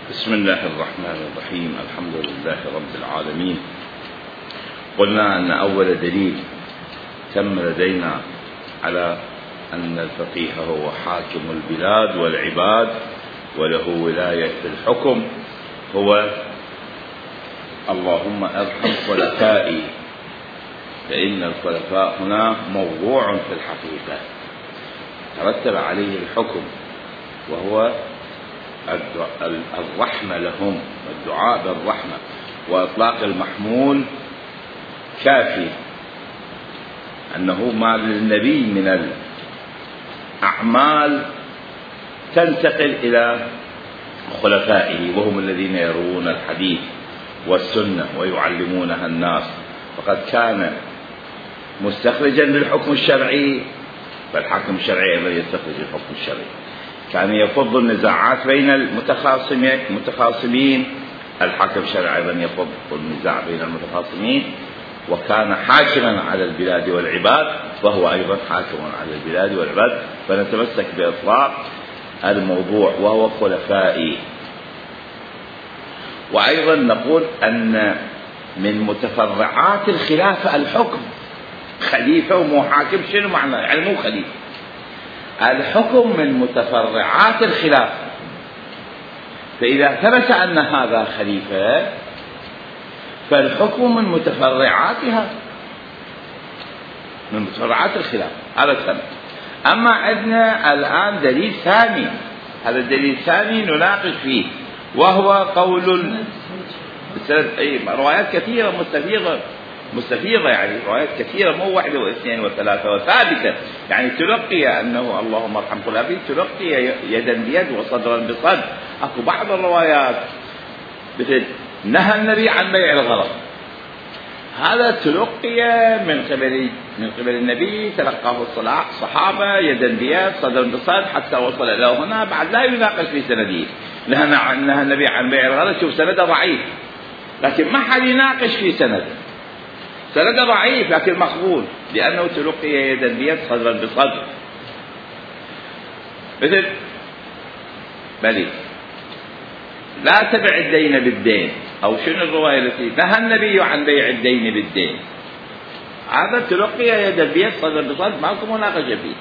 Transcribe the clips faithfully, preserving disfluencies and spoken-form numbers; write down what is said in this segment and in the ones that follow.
بسم الله الرحمن الرحيم. الحمد لله رب العالمين. قلنا أن أول دليل تم لدينا على أن الفقيه هو حاكم البلاد والعباد وله ولاية في الحكم هو اللهم ارحم خلفائي، فإن الخلفاء هنا موضوع في الحقيقة ترتب عليه الحكم، وهو الرحمة لهم والدعاء بالرحمة وإطلاق المحمول كافي، أنه ما للنبي من الأعمال تنتقل إلى خلفائه وهم الذين يروون الحديث والسنة ويعلمونها الناس، فقد كان مستخرجا للحكم الشرعي، فالحاكم الشرعي أيضا يستخرج الحكم الشرعي. كان يفض النزاعات بين المتخاصمين، الحاكم الشرعي أيضا يفض النزاع بين المتخاصمين، وكان حاكما على البلاد والعباد، وهو أيضا حاكم على البلاد والعباد، فنتمسك بإطلاق الموضوع وهو خلفائي. وأيضا نقول أن من متفرعات الخلافة الحكم، خليفة ومو حاكم شنو معنى؟ يعني مو خليفة. الحكم من متفرعات الخلافة، فإذا ثبت أن هذا خليفة فالحكم من متفرعاتها، من متفرعات الخلافة، هذا الثاني. أما عندنا الآن دليل ثاني، هذا الدليل الثاني نناقش فيه، وهو قول روايات كثيرة مستفيضة مستفيضة يعني روايات كثيرة، مو واحدة واثنين وثلاثة وثابتة، يعني تلقي أنه اللهم ارحم خلفائي، تلقي يدا بيد وصدرا بصدر. أكو بعض الروايات مثل نهى النبي عن بيع الغرض، هذا تلقي من قبل من قبل النبي، تلقاه الصحابة يدا بيد صدرا بصدر حتى وصل إلى هنا، بعد لا يناقش في سنده. نهى النبي عن بيع الغرض، شوف سنده ضعيف، لكن ما حد يناقش في سنده، سنده ضعيف لكن مقبول، لأنه تلقي يدا بيد صدرا بصدر. مثل بلي لا تبع الدين بالدين، أو شنو الرواية التي نهى النبي عن بيع الدين بالدين، هذا تلقي يدا بيد صدرا بصدر، ماكو مناقشة فيه.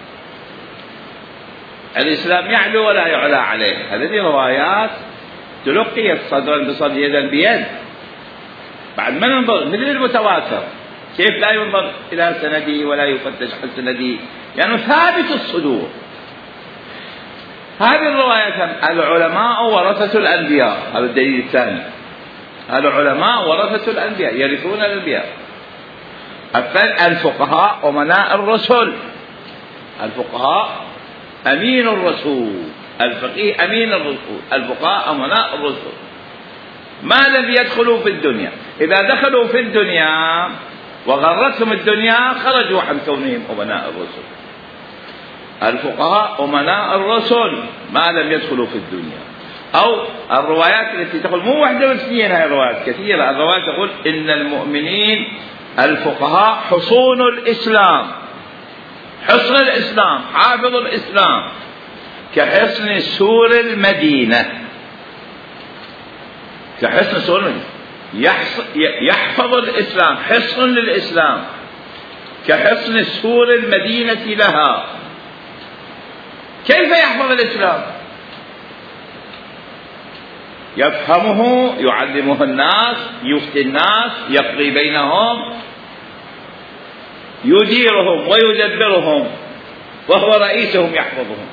الإسلام يعلو ولا يعلى عليه، هذه روايات تلقي صدرا بصدر يدا بيد. بعد ما ننظر مثل المتواتر، كيف لا ينظر إلى سنده ولا يفتش عن سنده، لأنه يعني ثابت الصدور. هذه الروايات العلماء ورثة الأنبياء، هذا الدليل الثاني، العلماء ورثة الأنبياء يرثون الأنبياء. الفقهاء أمناء الرسل، الفقهاء أمين الرسول، الفقيه أمين الرسول، الفقهاء أمناء الرسل ما لم يدخلوا في الدنيا. إذا دخلوا في الدنيا وغرتهم الدنيا خرجوا عن كونهم أمناء الرسل. الفقهاء أمناء الرسل ما لم يدخلوا في الدنيا. أو الروايات التي تقول مو واحدة واثنين، هاي الروايات كثيرة، الروايات تقول إن المؤمنين الفقهاء حصون الإسلام، حصن الإسلام، حافظ الإسلام، كحصن سور المدينة، كحصن سور المدينة، يحفظ الإسلام، حصن للإسلام، كحصن سور المدينة لها. كيف يحفظ الإسلام؟ يفهمه، يعلمه الناس، يفتي الناس، يقضي بينهم، يديرهم ويدبرهم، وهو رئيسهم يحفظهم،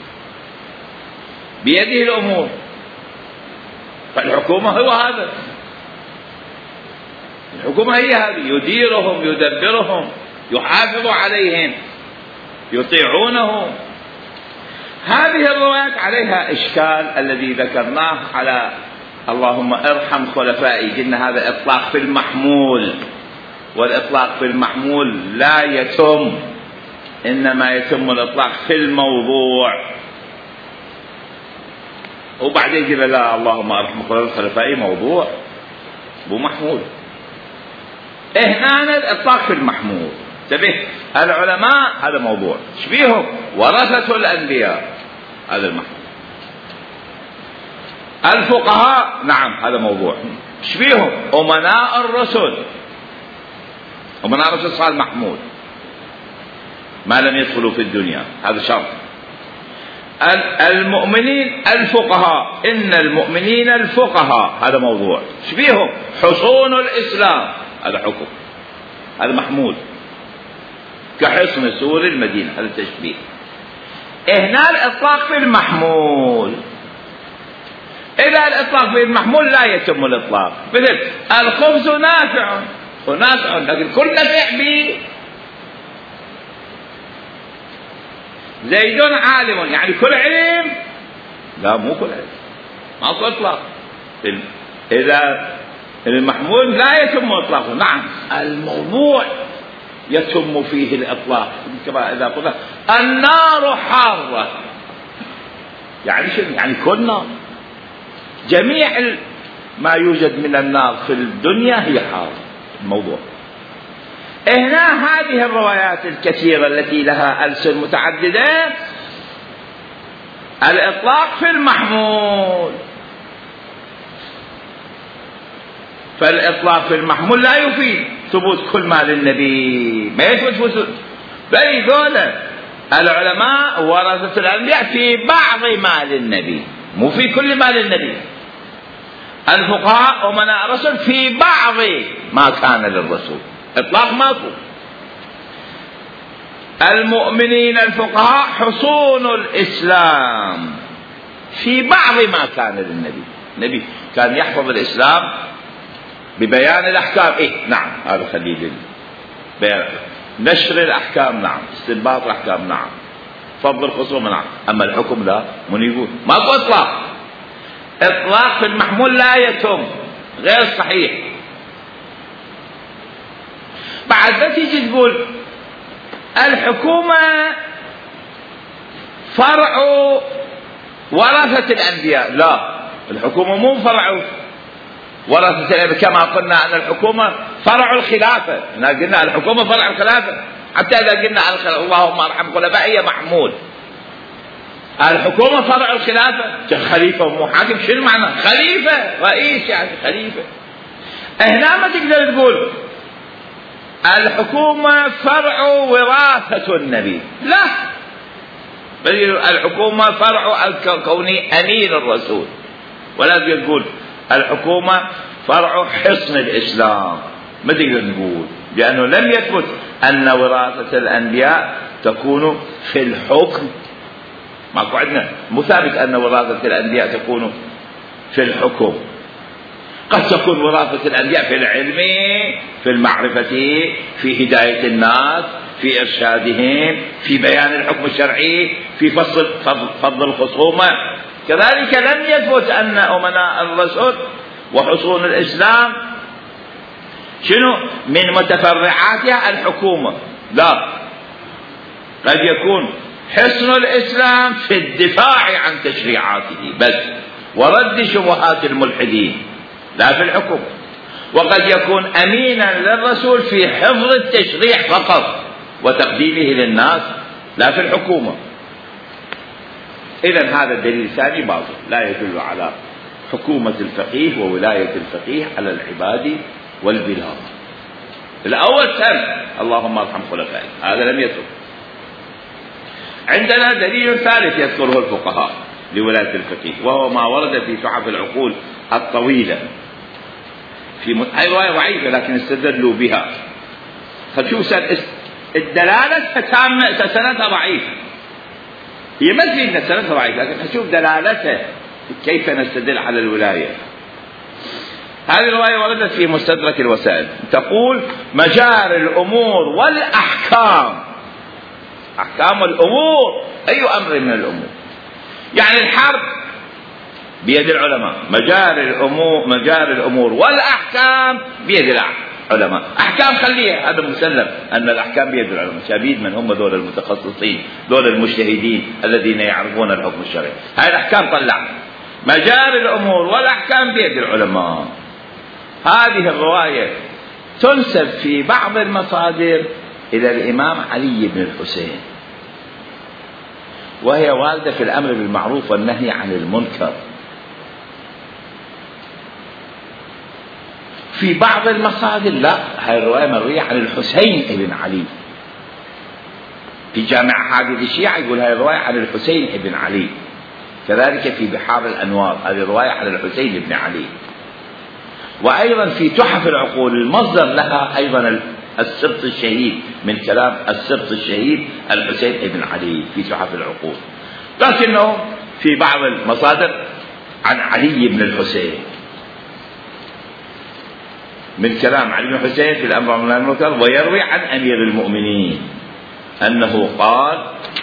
بيده الأمور. فالحكومة هو هذا، الحكومة هي هذه، يديرهم يدبرهم يحافظ عليهم يطيعونه. هذه الروايات عليها إشكال الذي ذكرناه على اللهم ارحم خلفائي، قلنا هذا إطلاق في المحمول، والإطلاق في المحمول لا يتم، إنما يتم الإطلاق في الموضوع. وبعدين قلنا لا اللهم ارحم خلفائي موضوع مو محمول. هنا الإطلاق في المحمول، انتبه، العلماء هذا موضوع، شبيهم ورثة الأنبياء، هذا المحمول. الفقهاء نعم هذا موضوع. ايش فيهم؟ أمناء الرسل، أمناء الرسل صالح محمود ما لم يدخلوا في الدنيا، هذا شرط. المؤمنين الفقهاء، إن المؤمنين الفقهاء، هذا موضوع. ايش فيهم؟ حصون الإسلام، هذا حكم، هذا محمود كحصن سور المدينة، هذا تشبيه. هنا الإطلاق في المحمول، إذا الإطلاق في المحمول لا يتم الإطلاق. مثل الخبز نافع ونافع، لكن كل نفع به. زيد عالم، يعني كل علم؟ لا، مو كل علم، ما إطلاق. إذا المحمول لا يتم إطلاقه. نعم الموضوع يتم فيه الإطلاق، كما إذا قلنا النار حارة، يعني شنو؟ يعني كل نار، جميع ما يوجد من النار في الدنيا هي حارة. الموضوع هنا هذه الروايات الكثيرة التي لها ألسن متعددة، الإطلاق في المحمول، فالإطلاق في المحمول لا يفيد ثبوت كل ما للنبي، ما يثبت. بل يقول العلماء ورثة الأنبياء في بعض ما للنبي، مو في كل ما للنبي. الفقهاء أمناء الرسل في بعض ما كان للرسول، إطلاق ماكو. المؤمنين الفقهاء حصون الإسلام في بعض ما كان للنبي. النبي كان يحفظ الإسلام ببيان الأحكام، إيه نعم هذا خليل بيان. نشر الأحكام نعم، استنباط الأحكام نعم، فضل الخصوم نعم، أما الحكم لا، من يقول ماكو إطلاق. إطلاق في المحمول لا يتم، غير صحيح. بعد ما تيجي تقول الحكومة فرع ورثة الأنبياء، لا، الحكومة مو فرع ورثة الأنبياء، كما قلنا أن الحكومة فرع الخلافة. هنا قلنا الحكومة فرع الخلافة، حتى إذا قلنا اللهم ارحم خلفائي محمود، الحكومة فرع الخلافة، خليفة مو حاكم، شنو معنى خليفة؟ رئيس يعني خليفة. هنا ما تقدر تقول الحكومة فرع وراثة النبي، لا، بل الحكومة فرع كوني أمير الرسول، ولا تقول الحكومة فرع حصن الإسلام، ما تقدر نقول، لأنه لم يثبت أن وراثة الأنبياء تكون في الحكم. ماكو عندنا مثابت أن وراثة الأنبياء تكون في الحكم. قد تكون وراثة الأنبياء في العلم، في المعرفة، في هداية الناس، في إرشادهم، في بيان الحكم الشرعي، في فصل فضل الخصومة. كذلك لم يثبت أن أمناء الرسول وحصون الإسلام شنو من متفرعاتها الحكومة، لا، قد يكون حصن الإسلام في الدفاع عن تشريعاته بس ورد شبهات الملحدين، لا في الحكم. وقد يكون أمينا للرسول في حفظ التشريع فقط وتقديمه للناس، لا في الحكومة. إذن هذا الدليل الثاني باطل، لا يدل على حكومة الفقيه وولاية الفقيه على العباد والبلاد. الأول سن اللهم ارحم خلفائي، هذا لم يثبت. عندنا دليل ثالث يذكره الفقهاء لولاية الفقيه، وهو ما ورد في تحف العقول الطويلة في هاي رواية ضعيفة لكن استدلوا بها. فشوف الدلالة سندها ضعيف، هي ما تفيدنا سندها ضعيف، لكن نشوف دلالته كيف نستدل على الولاية. هذه الرواية وردت في مستدرك الوسائل، تقول مجاري الأمور والأحكام، أحكام الأمور أي أمر من الأمور، يعني الحرب بيد العلماء، مجاري الأمور مجاري الأمور والأحكام بيد العلماء. أحكام خليها، هذا مسلم أن الأحكام بيد العلماء، شبيد من هم دول المتخصصين، دول المجتهدين الذين يعرفون الحكم الشرعي. هاي الأحكام طلع مجاري الأمور والأحكام بيد العلماء. هذه الرواية تنسب في بعض المصادر إلى الإمام علي بن الحسين، وهي واردة في الأمر بالمعروف والنهي عن المنكر، في بعض المصادر لا، هاي الرواية مروية عن الحسين بن علي. في جامع حديث الشيعة يقول هاي الرواية عن الحسين بن علي. كذلك في بحار الأنوار هذه الرواية عن الحسين بن علي. وأيضا في تحف العقول المصدر لها أيضا السبط الشهيد، من كلام السبط الشهيد الحسين بن علي في تحف العقول. لكنه في بعض المصادر عن علي بن الحسين، من كلام علي بن الحسين في الأمر والنهي عن المنكر. ويروي عن أمير المؤمنين أنه قال: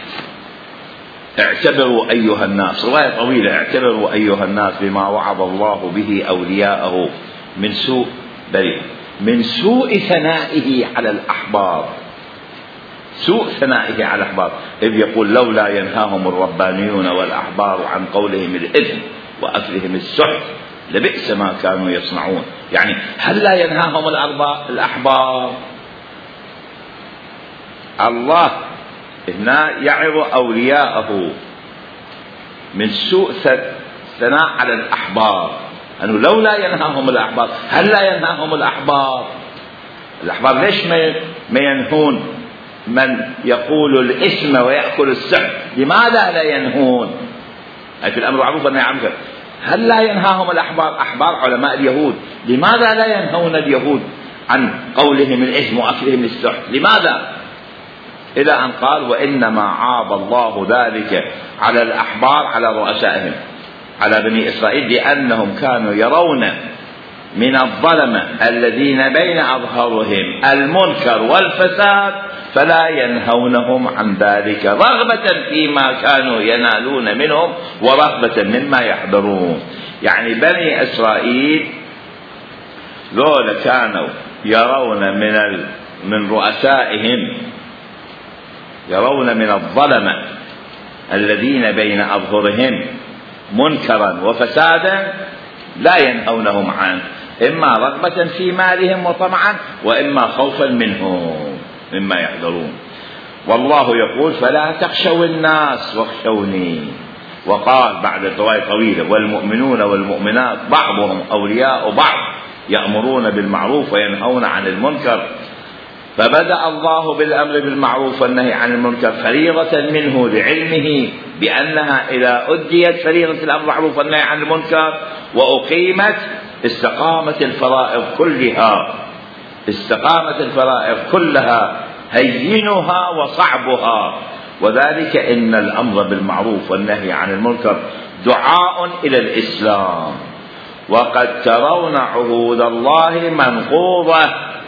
اعتبروا أيها الناس، رواية طويلة، اعتبروا أيها الناس بما وعظ الله به أولياءه من سوء بريء من سوء ثنائه على الأحبار، سوء ثنائه على الأحبار، إذ يقول: لولا ينهاهم الربانيون والأحبار عن قولهم الإثم وأكلهم السحت لبئس ما كانوا يصنعون. يعني هل لا ينهاهم الأحبار؟ الله هنا يعظ أولياءه من سوء ثناء على الأحبار، أنه لولا ينهاهم الأحبار. هل لا ينهاهم الأحبار؟ الأحبار ليش ما ينهون من يقول الإثم ويأكل السحت؟ لماذا لا ينهون؟ أي في الأمر معروف والنهي عن المنكر. هل لا ينهاهم الأحبار؟ أحبار علماء اليهود، لماذا لا ينهون اليهود عن قولهم الإثم وأكلهم السحت؟ لماذا؟ إلى أن قال: وإنما عاب الله ذلك على الأحبار على رؤسائهم، على بني إسرائيل، لأنهم كانوا يرون من الظلمة الذين بين أظهرهم المنكر والفساد فلا ينهونهم عن ذلك، رغبة فيما كانوا ينالون منهم ورغبة مما يحضرون. يعني بني إسرائيل لولا كانوا يرون من ال... من رؤسائهم يرون من الظلمة الذين بين أظهرهم منكرا وفسادا لا ينهونهم عنه، إما رغبة في مالهم وطمعا، وإما خوفا منهم مما يحذرون. والله يقول: فلا تخشوا الناس واخشوني. وقال بعد رواية طويلة: والمؤمنون والمؤمنات بعضهم أولياء بعض يأمرون بالمعروف وينهون عن المنكر. فبدأ الله بالأمر بالمعروف والنهي عن المنكر فريضة منه لعلمه بأنها إذا أديت فريضة الأمر بالمعروف والنهي عن المنكر وأقيمت استقامت الفرائض كلها استقامت الفرائض كلها هينها وصعبها. وذلك إن الأمر بالمعروف والنهي عن المنكر دعاء إلى الإسلام، وقد ترون عهود الله منقوضة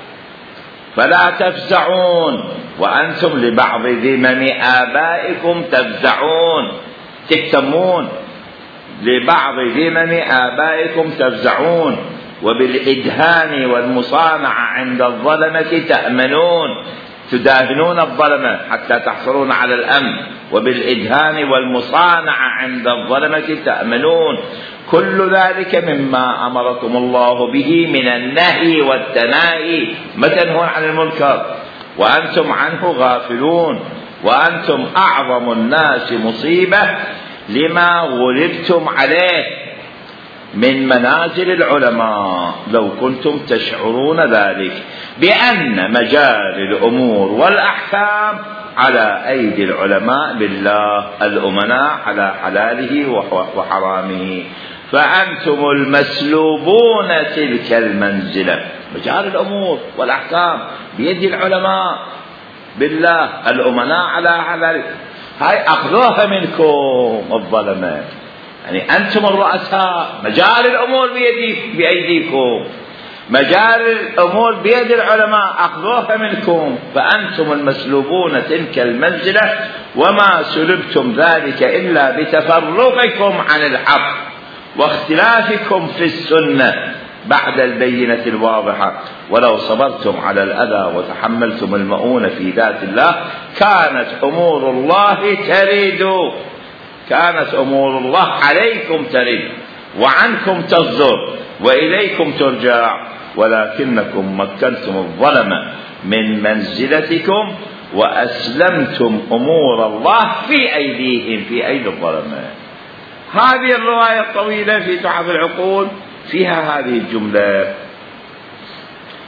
فلا تفزعون وأنتم لبعض ذمم آبائكم تفزعون، تهتمون لبعض ذمم آبائكم تفزعون، وبالإدهان والمصانعة عند الظلمة تأمنون، تداهنون الظلمة حتى تحصلون على الأمن، وبالإدهان والمصانعة عند الظلمة تأمنون. كل ذلك مما أمركم الله به من النهي والتناهي، ما تنهون عن المنكر وأنتم عنه غافلون، وأنتم أعظم الناس مصيبة لما غلبتم عليه من منازل العلماء، لو كنتم تشعرون ذلك، بأن مجال الأمور والأحكام على أيدي العلماء بالله الأمناء على حلاله وحرامه، فأنتم المسلوبون تلك المنزلة. مجال الأمور والأحكام بيد العلماء بالله الأمناء على حلاله، هاي أخذوها منكم الظلمة، يعني أنتم الرؤساء، مجال الأمور بيدي بأيديكم، مجال الأمور بيد العلماء أخذوها منكم، فأنتم المسلوبون تلك المنزلة، وما سلبتم ذلك إلا بتفرقكم عن الحق واختلافكم في السنة بعد البينة الواضحة. ولو صبرتم على الأذى وتحملتم المؤونة في ذات الله كانت أمور الله ترد كانت أمور الله عليكم ترد وعنكم تصدر وإليكم ترجع، ولكنكم مكنتم الظلم من منزلتكم وأسلمتم أمور الله في أيديهم في أيدي الظلماء. هذه الرواية الطويلة في تحف العقول فيها هذه الجملة: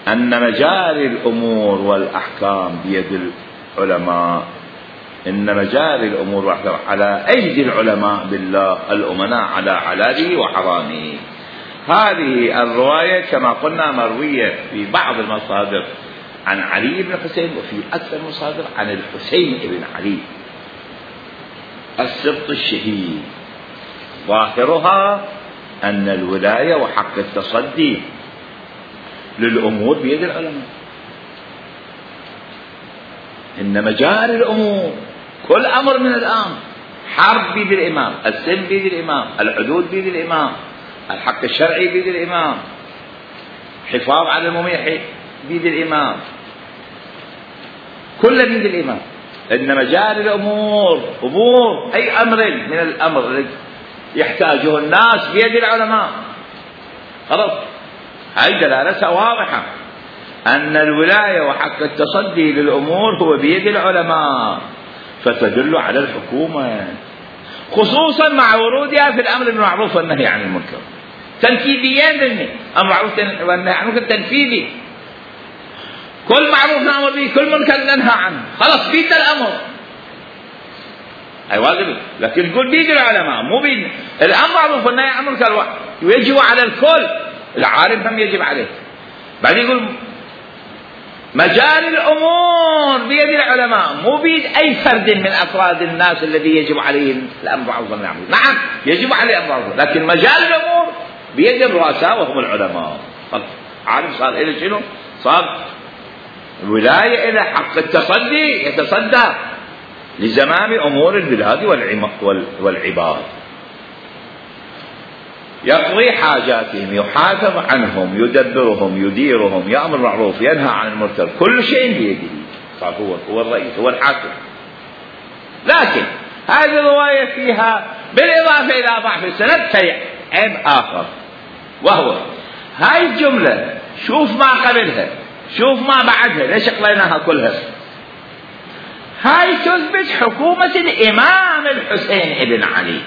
أن مجاري الأمور والأحكام بيد العلماء، إن مجاري الأمور والأحكام على أيدي العلماء بالله الأمناء على حلاله وحرامه. هذه الرواية كما قلنا مروية في بعض المصادر عن علي بن الحسين، وفي أكثر المصادر عن الحسين بن علي السبط الشهيد. ظاهرها أن الولاية وحق التصدي للأمور بيد العلماء، إن مجاري الأمور كل أمر من الآن، حرب بيد الإمام، السلم بيد الإمام، الحدود بيد الإمام، الحق الشرعي بيد الإمام، حفاظ على المميح بيد الإمام، كل بيد الإمام. إن مجاري الأمور أمور أي أمر من الأمر الذي يحتاجه الناس بيد العلماء. خلاص، هاي دلالتها واضحة أن الولاية وحق التصدي للأمور هو بيد العلماء، فتدل على الحكومة، خصوصا مع ورودها في الأمر بالمعروف والنهي عن المنكر تنفيذيا. الأمر بالمعروف والنهي عن المنكر تنفيذي، كل معروف نأمر به، كل منكر ننهى عنه، خلاص بيد الأمر. أي واجب، لكن تقول بيد العلماء مو بيد. الأمر معروف والنهي عن المنكر يجب على الكل، العالم هم يجب عليه. بعدين يقول مجال الأمور بيد العلماء، مو بيد أي فرد من أفراد الناس الذي يجب عليه الأمر بالمعروف والنهي عن المنكر. نعم يجب عليه الأمر بالمعروف، لكن مجال الأمور بيد الرؤساء وهم العلماء. عالم صار إلى شنو؟ صار الولاية إلى حق التصدي، يتصدى لزمام أمور البلاد والعباد، يقضي حاجاتهم، يحافظ عنهم، يدبرهم، يديرهم، يأمر بالمعروف، ينهى عن المنكر، كل شيء بيده. صار هو هو الرئيس، هو الحاكم. لكن هذه الرواية فيها بالإضافة إلى ضعف السند عيب آخر، وهو هاي الجملة شوف ما قبلها شوف ما بعدها، ليش قليناها كلها؟ هاي تثبت حكومة الإمام الحسين بن علي،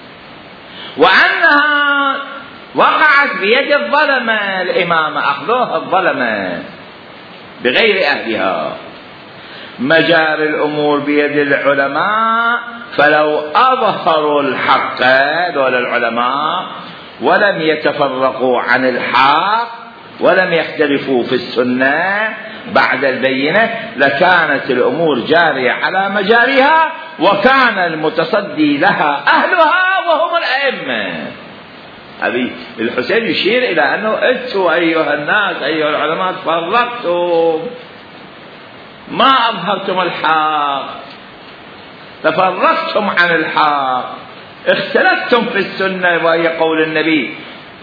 وأنها وقعت بيد الظلمة. الإمامة أخذوها الظلمة بغير أهلها. مجاري الأمور بيد العلماء، فلو أظهروا الحق دول العلماء ولم يتفرقوا عن الحق ولم يختلفوا في السنة بعد البينة، لكانت الأمور جارية على مجاريها، وكان المتصدي لها أهلها وهم الأئمة. أبي الحسين يشير إلى أنه أنتم أيها الناس أيها العلماء تفرقتم، ما أظهرتم الحق، تفرقتم عن الحق، اختلفتم في السنة، وهي قول النبي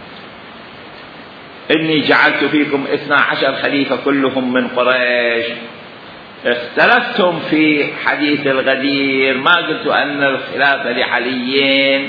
إني جعلت فيكم اثنا عشر خليفة كلهم من قريش. اختلفتم في حديث الغدير، ما قلت أن الخلافة لعلي،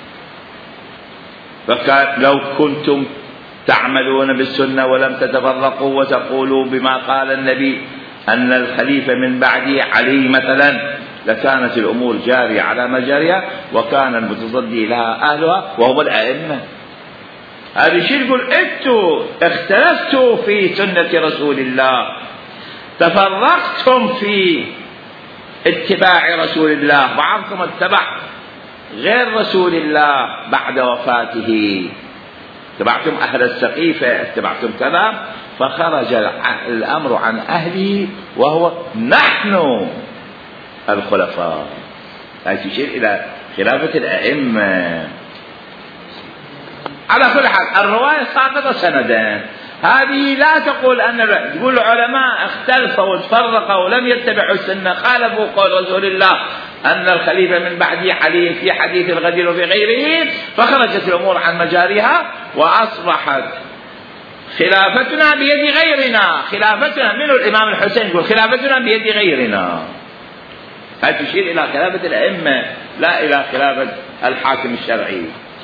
فكان لو كنتم تعملون بالسنة ولم تتفرقوا وتقولوا بما قال النبي أن الخليفة من بعدي علي مثلا، لكانت الأمور جارية على مجاريها، وكان المتصدي لها أهلها وهم الأئمة. هذا الشيء يقول انتوا اختلفتوا في سنة رسول الله، تفرقتم في اتباع رسول الله، بعضكم اتبع غير رسول الله بعد وفاته، اتبعتم أهل السقيفة، اتبعتم كذا، فخرج الأمر عن أهله وهو نحن الخلفاء. هذا يشير إلى خلافة الأئمة. على كل حال الرواية ساقطة سندا، هذه لا تقول أن تقول العلماء اختلفوا وتفرقوا ولم يتبعوا السنة، خالفوا قول رسول الله أن الخليفة من بعدي علي في حديث الغدير وفي غيره، فخرجت الأمور عن مجاريها وأصبحت خلافتنا بيد غيرنا. خلافتنا من الإمام الحسين يقول خلافتنا بيد غيرنا، هذا تشير إلى خلافة الأئمة لا إلى خلافة الحاكم الشرعي.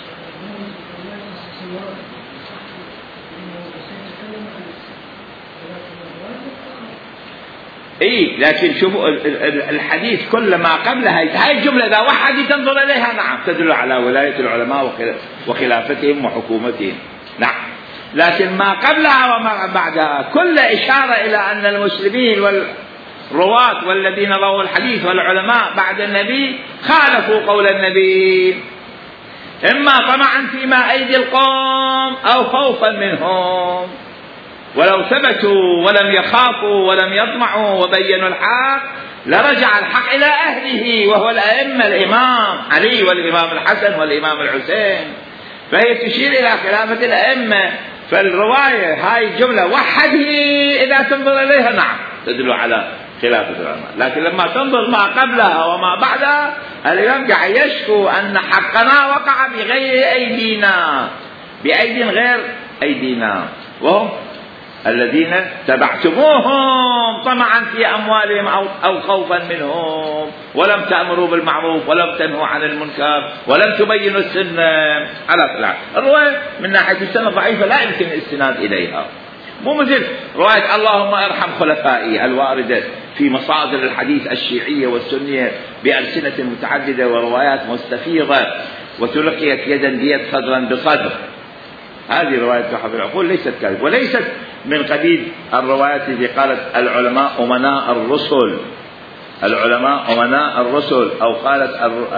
اي لكن شوفوا الحديث كل ما قبلها، هاي الجملة إذا واحد تنظر إليها نعم تدل على ولاية العلماء وخلافتهم وحكومتهم. نعم لكن ما قبلها وما بعدها كل إشارة إلى أن المسلمين والرواة والذين رووا الحديث والعلماء بعد النبي خالفوا قول النبي، إما طمعا فيما أيدي القوم أو خوفا منهم. ولو ثبتوا ولم يخافوا ولم يطمعوا وبينوا الحق لرجع الحق إلى أهله، وهو الأئمة الإمام علي والإمام الحسن والإمام الحسين. فهي تشير إلى خلافة الأئمة. فالرواية هاي الجملة وحده إذا تنظر إليها نعم تدل على خلافة العلماء، لكن لما تنظر ما قبلها وما بعدها اليوم قاعد يشكو أن حقنا وقع بغير أيدينا، بأيدي غير أيدينا، وهم الذين تبعتموهم طمعا في أموالهم أو, أو خوفا منهم، ولم تأمروا بالمعروف ولم تنهوا عن المنكر ولم تبينوا السنة على خلاف. الرواية من ناحية السنة ضعيفة لا يمكن الاستناد إليها، مو مثل رواية اللهم ارحم خلفائي الواردة في مصادر الحديث الشيعية والسنية بألسنة متعددة وروايات مستفيضة وتلقيت يدا بيد صدرا بصدر. هذه رواية تحف العقول ليست كذلك، وليست من قبيل الروايات التي قالت العلماء أمناء الرسل، العلماء أمناء الرسل، أو قالت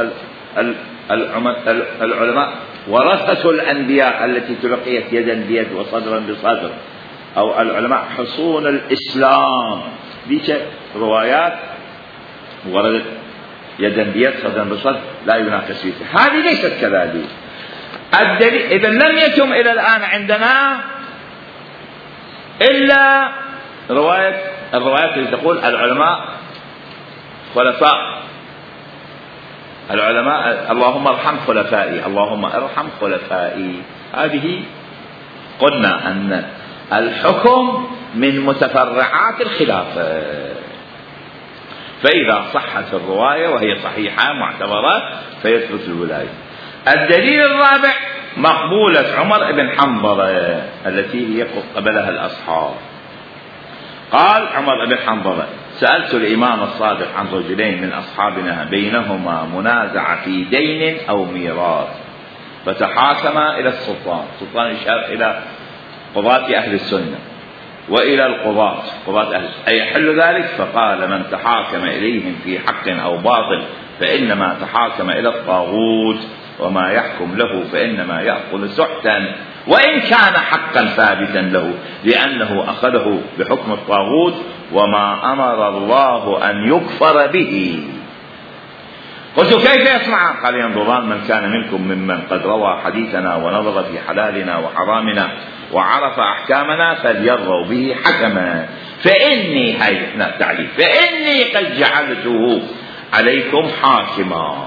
العلماء ورثة الأنبياء التي تلقيت يدا بيد وصدرا بصدر، أو العلماء حصون الإسلام. ديك روايات وردت يدا بيد صدرا بصدر لا يناقش فيها، هذه ليست كذلك. الدليل إذا لم يتم إلى الآن عندنا إلا رواية الروايات التي تقول العلماء خلفاء، العلماء اللهم ارحم خلفائي، اللهم ارحم خلفائي. هذه قلنا أن الحكم من متفرعات الخلافة، فإذا صحت الرواية وهي صحيحة معتبرة فيثبت الولاية. الدليل الرابع مقبولة عمر بن حنظلة التي هي قبلها الأصحاب. قال عمر بن حنظلة سألت الإمام الصادق عن رجلين من أصحابنا بينهما منازعة في دين أو ميراث فتحاكما إلى السلطان، السلطان يشار إلى قضاة أهل السنة وإلى القضاة قضاة أهل السنة، أيحل ذلك؟ فقال من تحاكم إليهم في حق أو باطل فإنما تحاكم إلى الطاغوت، وما يحكم له فإنما يأخذ سحتا وإن كان حقا ثابتا له لأنه أخذه بحكم الطاغوت وما أمر الله أن يكفر به. قلت كيف يسمع؟ قال ينظران من كان منكم ممن قد روى حديثنا ونظر في حلالنا وحرامنا وعرف أحكامنا فليرضوا به حكما فإني هاي تعليل فإني قد جعلته عليكم حاكما،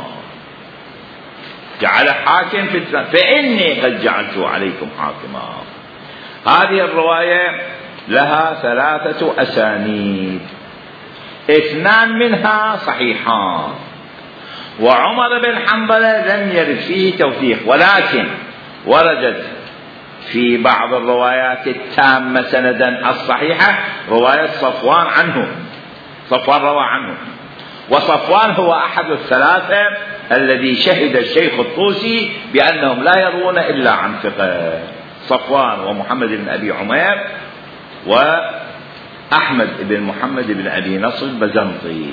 جعل حاكم في الإسلام، فإني قد جعلته عليكم حاكما. هذه الرواية لها ثلاثة أسانيد، اثنان منها صحيحان، وعمر بن حنظلة لم يرد فيه توثيق، ولكن وردت في بعض الروايات التامة سندا الصحيحة رواية صفوان عنه، صفوان روى عنه، وصفوان هو أحد الثلاثة الذي شهد الشيخ الطوسي بأنهم لا يروون إلا عن ثقة، صفوان ومحمد بن أبي عمير وأحمد بن محمد بن أبي نصر البزنطي.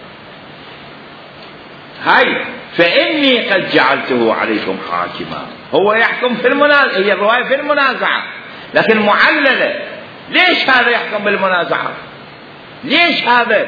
هاي فإني قد جعلته عليكم حاكما، هو يحكم في المنازعة، هي الرواية في المنازعة لكن معللة. ليش هذا يحكم بالمنازعة؟ ليش هذا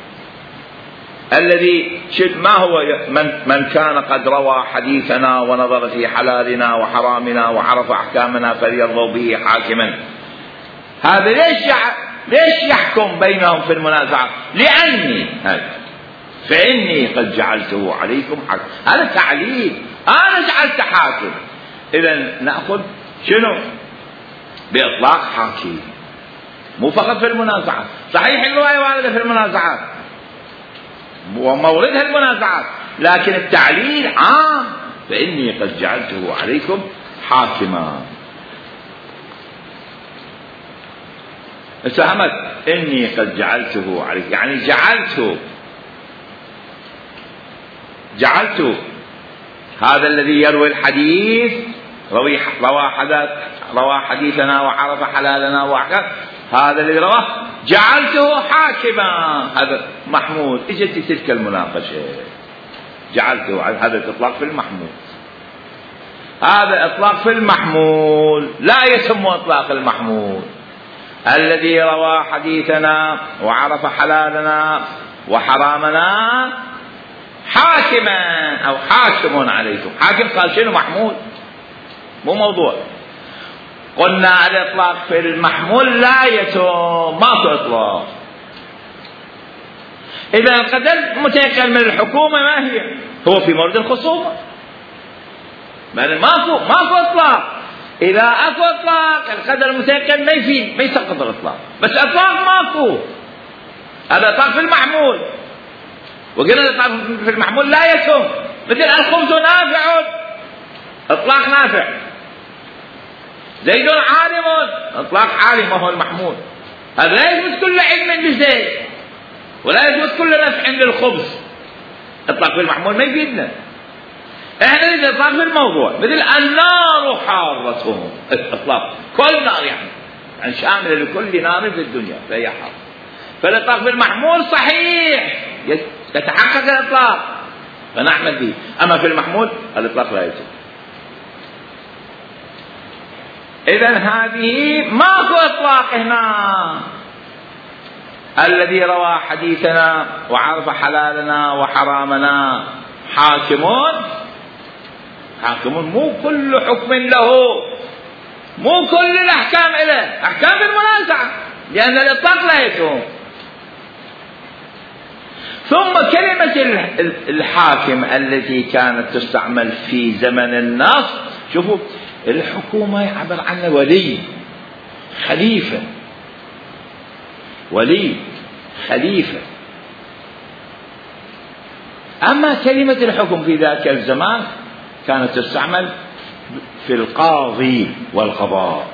الذي شد ما هو من, من كان قد روى حديثنا ونظر في حلالنا وحرامنا وعرف أحكامنا فليرضوا به حاكما، هذا ليش ليش يحكم بينهم في المنازعة؟ لأني هذا فإني قد جعلته عليكم حاكم، هذا تعليل، أنا جعلت حاكم. إذا نأخذ شنو؟ بإطلاق حاكم، مو فقط في المنازعة. صحيح الرواية واردة في المنازعات وموردها المنازعات، لكن التعليل عام، فإني قد جعلته عليكم حاكما. فهمت؟ إني قد جعلته عليكم يعني جعلته جعلت هذا الذي يروي الحديث روي روى حديثنا وعرف حلالنا وأحكام، هذا الذي رواه جعلته حاكما، هذا محمود. اجت تلك المناقشة، جعلته، هذا الإطلاق في المحمول، هذا إطلاق في المحمول، لا يسمى إطلاق المحمول. الذي روى حديثنا وعرف حلالنا وحرامنا حاكما أو حاكم عليكم. حاكم قال شنو؟ محمول، مو موضوع. قلنا الإطلاق في المحمول لا يتم، ماكو إطلاق. إذا القدر متيقن من الحكومة ما هي؟ هو في مورد الخصومة، يعني ماكو ماكو إطلاق. إذا أكو إطلاق القدر المتيقن ما يفيد، ما يسقط الإطلاق، بس إطلاق ماكو. هذا إطلاق في المحمول، وقلنا الإطلاق في المحمول لا يتم. مثل الخبز نافع، إطلاق نافع. زيد عالم، إطلاق عالم وهو المحمول. هذا لا يثبت كل علم لزيد ولا يثبت كل نفع للخبز. إطلاق في المحمول ما يفيدنا. احنا نريد إطلاق في الموضوع، مثل النار حارة، إطلاق كل نار، يعني يعني شاملة لكل نار في الدنيا فهي حارة. فالإطلاق في المحمول صحيح، يتحقق الإطلاق فنعمل به. أما في المحمول الإطلاق لا يتم. إذن هذه ماكو إطلاق هنا. الذي روى حديثنا وعرف حلالنا وحرامنا حاكمون، حاكمون مو كل حكم له، مو كل الأحكام له، أحكام المنازعة، لأن الإطلاق لا يتم. ثم كلمة الحاكم التي كانت تستعمل في زمن النص، شوفوا الحكومة يعبر عنها ولي، خليفة، ولي خليفة. أما كلمة الحكم في ذاك الزمان كانت تستعمل في القاضي والقضاء.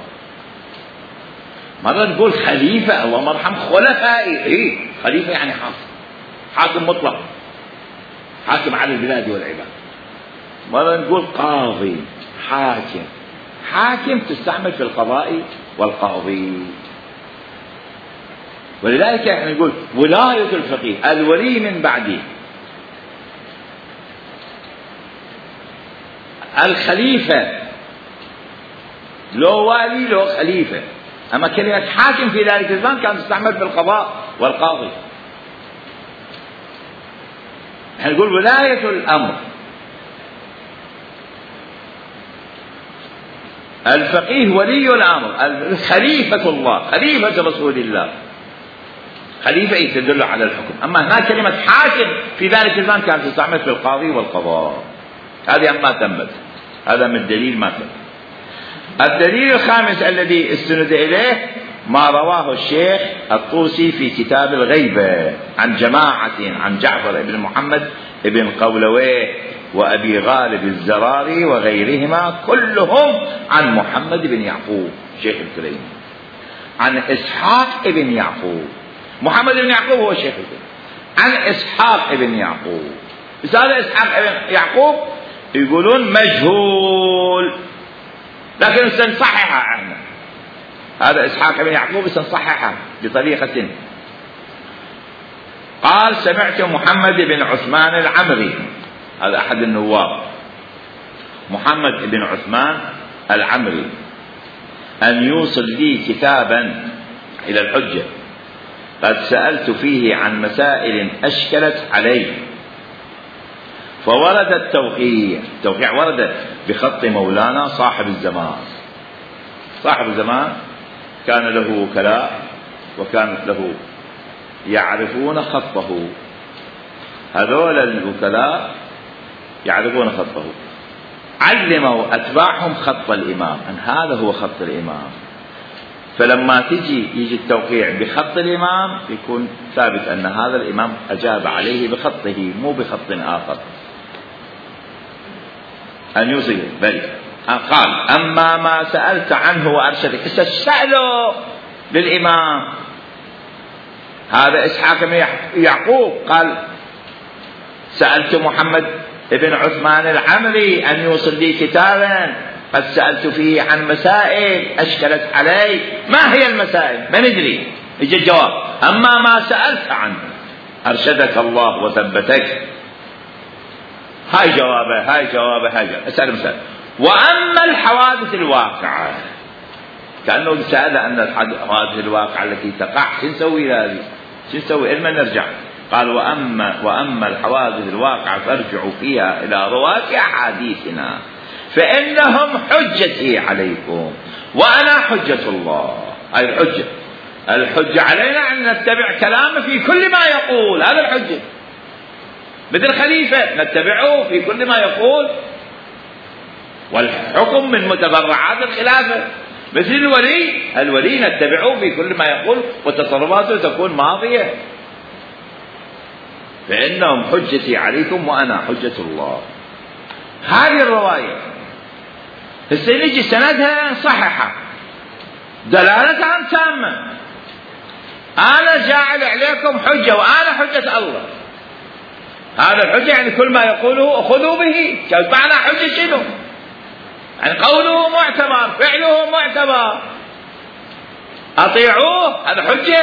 مرة نقول خليفة، اللهم ارحم خلفائي، إيه خليفة يعني حاكم، حاكم مطلق، حاكم على البلاد والعباد. مرة نقول قاضي، حاكم، حاكم تستعمل في القضاء والقاضي. ولذلك احنا نقول ولاية الفقيه، الولي من بعده. الخليفة لو والي لو خليفة. أما كلمة حاكم في ذلك الزمان كانت تستعمل في القضاء والقاضي. احنا نقول ولاية الأمر. الفقيه ولي الأمر، خليفة الله، خليفة رسول الله. خليفة تدل على الحكم. أما هناك كلمة حاكم في ذلك الزمان كانت تستعمل في القاضي والقضاء. هذه ما تمت، هذا من الدليل ما تم. الدليل الخامس الذي استند إليه ما رواه الشيخ الطوسي في كتاب الغيبة عن جماعة عن جعفر بن محمد بن قولويه وأبي غالب الزراري وغيرهما، كلهم عن محمد بن يعقوب شيخ الكليني، عن إسحاق بن يعقوب. محمد بن يعقوب هو الشيخ الكليني، عن إسحاق بن يعقوب. بس هذا إسحاق بن يعقوب يقولون مجهول، لكن سنصححها عنه. هذا إسحاق بن يعقوب سنصححها بطريقة. قال سمعت محمد بن عثمان العمري، هذا أحد النواب، محمد بن عثمان العمري، أن يوصل لي كتابا إلى الحجة قد سألت فيه عن مسائل أشكلت علي، فورد التوقيع. التوقيع ورد بخط مولانا صاحب الزمان. صاحب الزمان كان له وكلاء وكانت له يعرفون خطه. هذول الوكلاء يعرفون خطه، علموا أتباعهم خط الإمام، أن هذا هو خط الإمام. فلما تجي يجي التوقيع بخط الإمام يكون ثابت أن هذا الإمام أجاب عليه بخطه مو بخط آخر. أن يوصل بل قال أما ما سألت عنه وأرشدك، استسألوا للإمام. هذا إسحاق بن يعقوب قال سألت محمد بن عثمان العمري أن يوصل لي كتابا قد سألت فيه عن مسائل أشكلت علي. ما هي المسائل؟ ما ندري. يجي الجواب: أما ما سألت عنه أرشدك الله وثبتك. هاي جوابه هاي جوابه هاي جوابه. أسأل مسألة: وأما الحوادث الواقعة، كأنه سأل أن الحوادث الواقعة التي تقع شو نسوي هذه؟ شو نسوي؟ إلما نرجع. قال: وأما وأما الحوادث الواقعة فارجعوا فيها إلى رواة أحاديثنا فإنهم حجتي عليكم وأنا حجة الله. هاي الحجة. الحجة علينا أن نتبع كلامه في كل ما يقول. هذا الحجة. مثل خليفة نتبعه في كل ما يقول، والحكم من متبرعات الخلافة. مثل الولي، الولي نتبعه في كل ما يقول وتصرفاته تكون ماضية. فإنهم حجتي عليكم وأنا حجة الله. هذه الرواية هسه نجي سندها صححة دلالتها تامة. أنا جاعل عليكم حجة وأنا حجة الله. هذا الحجة يعني كل ما يقوله أخذوا به. معنى حجة شنو؟ يعني قوله معتبر، فعله معتبر، أطيعوه. هذا حجة.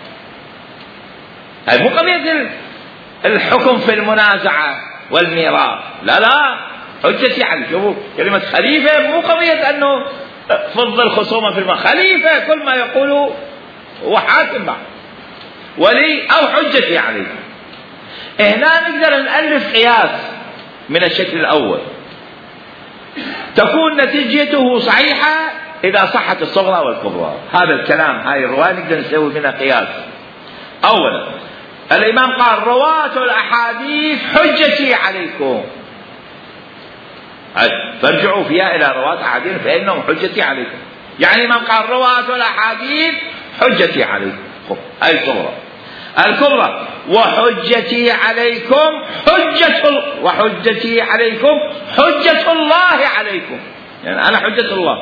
هذه مو قضية الحكم في المنازعة والميراث. لا لا، حجتي يعني شوفوا كلمة خليفة مو قضية أنه فض الخصومة في الماء. خليفة كل ما يقوله هو حاكم بعد، ولي أو حجتي عليه. هنا نقدر نألف قياس من الشكل الأول تكون نتيجته صحيحة إذا صحت الصغرى والكبرى. هذا الكلام هاي الرواية نقدر نسوي منها قياس. أولا الإمام قال: رواة الأحاديث حجتي عليكم، فارجعوا فيها إلى رواة أحاديث فإنهم حجتي عليكم. يعني الإمام قال: رواة الأحاديث حجتي عليكم. هاي الصغرى. الكبرى: وحجتي عليكم حجة وحجتي عليكم حجة الله عليكم. يعني أنا حجة الله،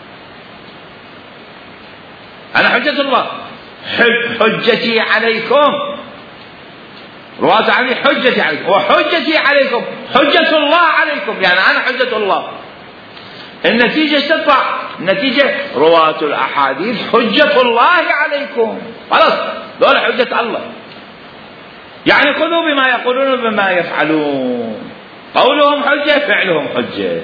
أنا حجة الله. حجتي عليكم رواة علي حجتي عليكم، وحجتي عليكم حجة الله عليكم. يعني أنا حجة الله. النتيجة تطلع النتيجة رواة الأحاديث حجة الله عليكم. خلاص دول حجة الله. يعني خذوا بما يقولون وبما يفعلون. قولهم حجة، فعلهم حجة.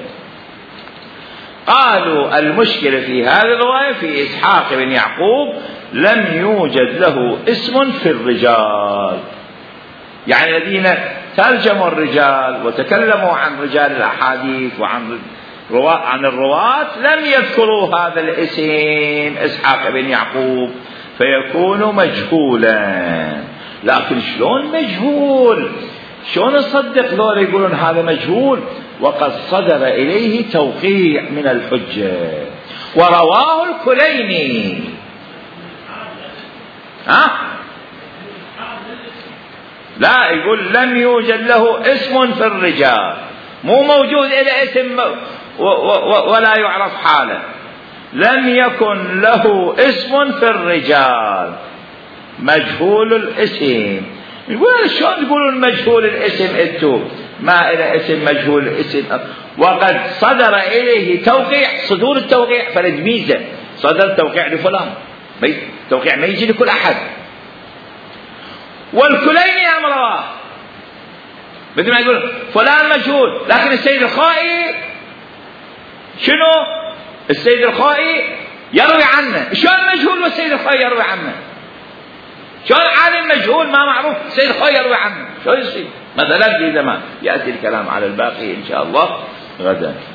قالوا: المشكلة في هذه الرواية في إسحاق بن يعقوب لم يوجد له اسم في الرجال. يعني الذين ترجموا الرجال وتكلموا عن رجال الأحاديث وعن عن الرواة لم يذكروا هذا الاسم إسحاق بن يعقوب، فيكون مجهولا. لكن شلون مجهول؟ شلون نصدق ذول يقولون هذا مجهول وقد صدر إليه توقيع من الحجة ورواه الكليني؟ ها؟ لا، يقول لم يوجد له اسم في الرجال، مو موجود إلى اسم ولا يعرف حاله. لم يكن له اسم في الرجال، مجهول الاسم. يقول شلون تقولون مجهول الاسم انتم؟ ما إلى اسم مجهول الاسم. وقد صدر إليه توقيع. صدور التوقيع فرد ميزة. صدر التوقيع لفلان، التوقيع ما يجي لكل أحد. والكليني هم رواه، مثل ما يقول فلان مجهول، لكن السيد الخائي شنو؟ السيد الخائي يروي عنه. شلون مجهول والسيد الخائي يروي عنه؟ شلون عالم مجهول ما معروف السيد الخائي يروي عنه؟ شلون يصير؟ مثلا في زمان. يأتي الكلام على الباقي إن شاء الله غدا.